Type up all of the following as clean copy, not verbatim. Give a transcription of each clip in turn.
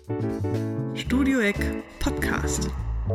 Studio Eck Podcast.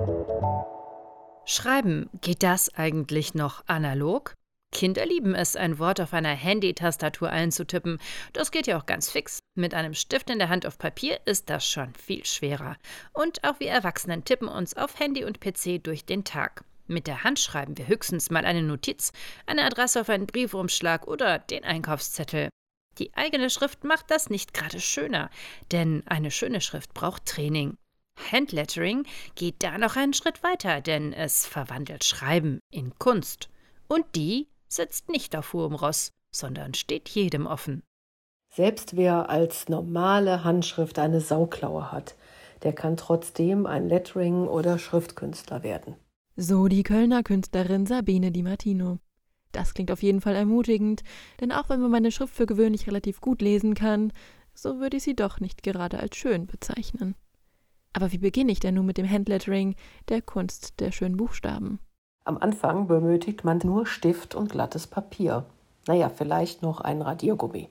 Schreiben, geht das eigentlich noch analog? Kinder lieben es, ein Wort auf einer Handy-Tastatur einzutippen. Das geht ja auch ganz fix. Mit einem Stift in der Hand auf Papier ist das schon viel schwerer. Und auch wir Erwachsenen tippen uns auf Handy und PC durch den Tag. Mit der Hand schreiben wir höchstens mal eine Notiz, eine Adresse auf einen Briefumschlag oder den Einkaufszettel. Die eigene Schrift macht das nicht gerade schöner, denn eine schöne Schrift braucht Training. Handlettering geht da noch einen Schritt weiter, denn es verwandelt Schreiben in Kunst. Und die sitzt nicht auf hohem Ross, sondern steht jedem offen. Selbst wer als normale Handschrift eine Sauklaue hat, der kann trotzdem ein Lettering- oder Schriftkünstler werden. So die Kölner Künstlerin Sabine Di Martino. Das klingt auf jeden Fall ermutigend, denn auch wenn man meine Schrift für gewöhnlich relativ gut lesen kann, so würde ich sie doch nicht gerade als schön bezeichnen. Aber wie beginne ich denn nun mit dem Handlettering, der Kunst der schönen Buchstaben? Am Anfang benötigt man nur Stift und glattes Papier. Vielleicht noch ein Radiergummi.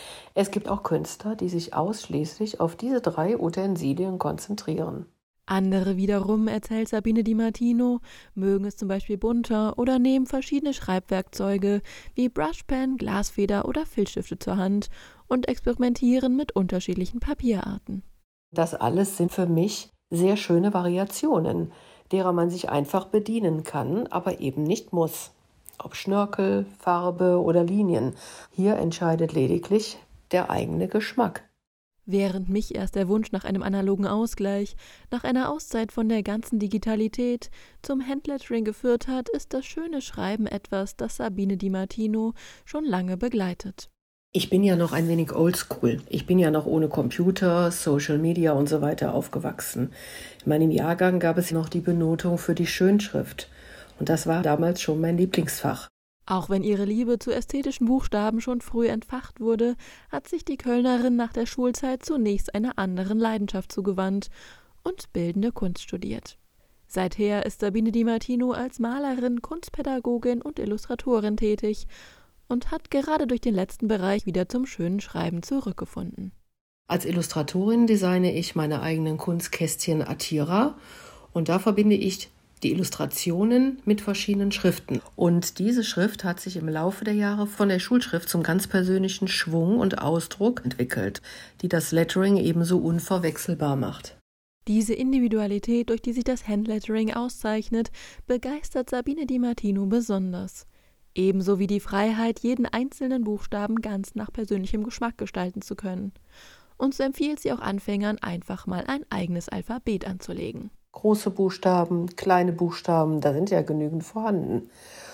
Es gibt auch Künstler, die sich ausschließlich auf diese 3 Utensilien konzentrieren. Andere wiederum, erzählt Sabine Di Martino, mögen es zum Beispiel bunter oder nehmen verschiedene Schreibwerkzeuge wie Brushpen, Glasfeder oder Filzstifte zur Hand und experimentieren mit unterschiedlichen Papierarten. Das alles sind für mich sehr schöne Variationen, derer man sich einfach bedienen kann, aber eben nicht muss. Ob Schnörkel, Farbe oder Linien, hier entscheidet lediglich der eigene Geschmack. Während mich erst der Wunsch nach einem analogen Ausgleich, nach einer Auszeit von der ganzen Digitalität zum Handlettering geführt hat, ist das schöne Schreiben etwas, das Sabine Di Martino schon lange begleitet. Ich bin ja noch ein wenig oldschool. Ich bin ja noch ohne Computer, Social Media und so weiter aufgewachsen. In meinem Jahrgang gab es noch die Benotung für die Schönschrift. Und das war damals schon mein Lieblingsfach. Auch wenn ihre Liebe zu ästhetischen Buchstaben schon früh entfacht wurde, hat sich die Kölnerin nach der Schulzeit zunächst einer anderen Leidenschaft zugewandt und bildende Kunst studiert. Seither ist Sabine Di Martino als Malerin, Kunstpädagogin und Illustratorin tätig und hat gerade durch den letzten Bereich wieder zum schönen Schreiben zurückgefunden. Als Illustratorin designe ich meine eigenen Kunstkästchen Attira und da verbinde ich die Illustrationen mit verschiedenen Schriften. Und diese Schrift hat sich im Laufe der Jahre von der Schulschrift zum ganz persönlichen Schwung und Ausdruck entwickelt, die das Lettering ebenso unverwechselbar macht. Diese Individualität, durch die sich das Handlettering auszeichnet, begeistert Sabine Di Martino besonders. Ebenso wie die Freiheit, jeden einzelnen Buchstaben ganz nach persönlichem Geschmack gestalten zu können. Und so empfiehlt sie auch Anfängern, einfach mal ein eigenes Alphabet anzulegen. Große Buchstaben, kleine Buchstaben, da sind ja genügend vorhanden.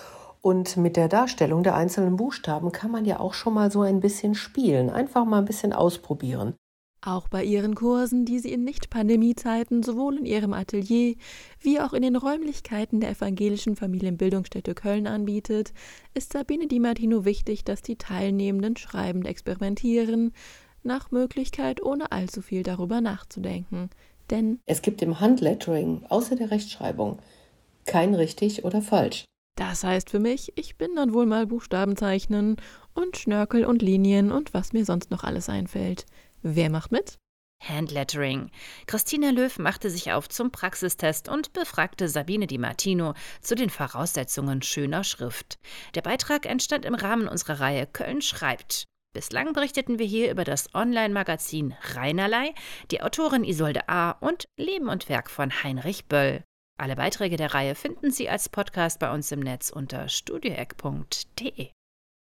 Und mit der Darstellung der einzelnen Buchstaben kann man ja auch schon mal so ein bisschen spielen, einfach mal ein bisschen ausprobieren. Auch bei ihren Kursen, die sie in Nicht-Pandemie-Zeiten sowohl in ihrem Atelier wie auch in den Räumlichkeiten der evangelischen Familienbildungsstätte Köln anbietet, ist Sabine Di Martino wichtig, dass die Teilnehmenden schreibend experimentieren, nach Möglichkeit ohne allzu viel darüber nachzudenken. Denn es gibt im Handlettering, außer der Rechtschreibung, kein richtig oder falsch. Das heißt für mich, ich bin dann wohl mal Buchstaben zeichnen und Schnörkel und Linien und was mir sonst noch alles einfällt. Wer macht mit? Handlettering. Christina Löw machte sich auf zum Praxistest und befragte Sabine Di Martino zu den Voraussetzungen schöner Schrift. Der Beitrag entstand im Rahmen unserer Reihe Köln schreibt. Bislang berichteten wir hier über das Online-Magazin Reinerlei, die Autorin Isolde A. und Leben und Werk von Heinrich Böll. Alle Beiträge der Reihe finden Sie als Podcast bei uns im Netz unter studioeck.de.